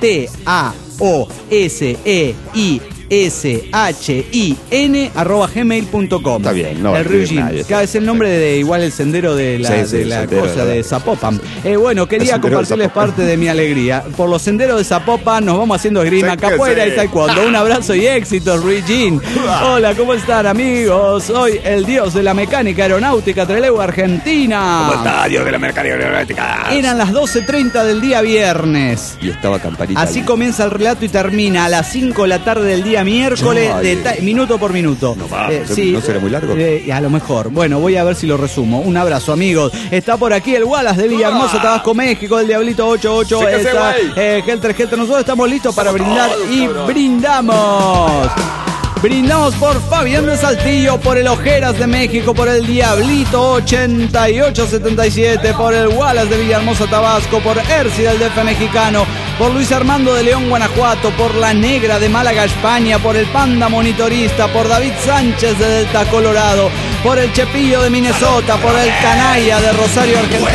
TAOSSIN@gmail.com. Está bien, no. El Ryujin. Cada vez el nombre de igual el sendero de la cosa de Zapopan. Bueno, quería compartirles parte de mi alegría. Por los senderos de Zapopan nos vamos haciendo esgrima, capoeira y taekwondo. Un abrazo y éxitos, Ryujin. Hola, ¿cómo están, amigos? Soy el dios de la mecánica aeronáutica, Trelew, Argentina. ¿Cómo está, dios de la mecánica aeronáutica? Eran las 12:30 del día viernes. Y estaba campanita. Así comienza el relato y termina a las 5 de la tarde del día miércoles, minuto por minuto. ¿No será muy largo? A lo mejor. Bueno, voy a ver si lo resumo. Un abrazo, amigos. Está por aquí el Wallace de Villahermosa, Tabasco, México, el Diablito 88. Está Helter. Nosotros estamos listos para brindar y brindamos. Brindamos por Fabián de Saltillo, por el Ojeras de México, por el Diablito 8877, por el Wallace de Villahermosa, Tabasco, por Erci del DF mexicano, por Luis Armando de León, Guanajuato, por La Negra de Málaga, España, por el Panda Monitorista, por David Sánchez de Delta, Colorado, por el Chepillo de Minnesota, por el Canalla de Rosario, Argentina,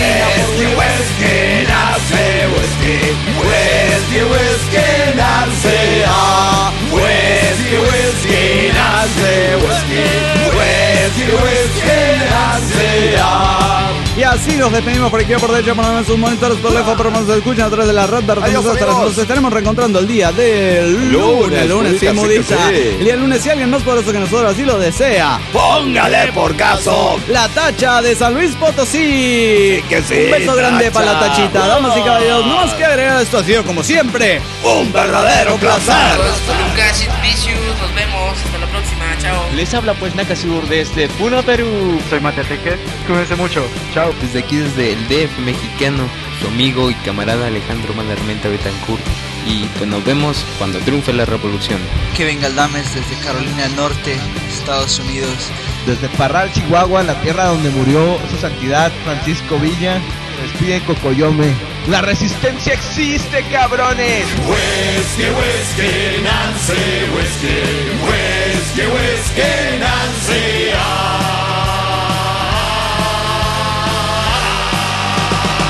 y así nos despedimos por aquí por derecha, por sus monitores, por lejos, pero nos escuchan a través de la red de redes. Nos estaremos reencontrando el día del lunes, sí, Mudita. El día del lunes, si alguien más poderoso que nosotros así lo desea, póngale por caso. La Tacha de San Luis Potosí. Que sí, un beso grande para la Tachita. Damas y caballeros, no más que agregar, esto ha sido como siempre un verdadero placer. Lucas Vicious, nos vemos, hasta la próxima, chao. Les habla pues Nakasur desde Puno, Perú. Soy Mateteque, cuídense mucho, chao. Desde aquí, desde el DF mexicano, su amigo y camarada Alejandro Malarmenta Betancourt. Y pues nos vemos cuando triunfe la revolución. Kevin Galdames desde Carolina del Norte, Estados Unidos. Desde Parral, Chihuahua, la tierra donde murió su santidad Francisco Villa, despide Cocoyome. ¡La resistencia existe, cabrones! Whisky, whisky, Nancy, whisky, whisky, whisky, Nancy.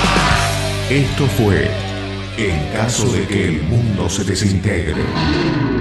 Esto fue En caso de que el mundo se desintegre.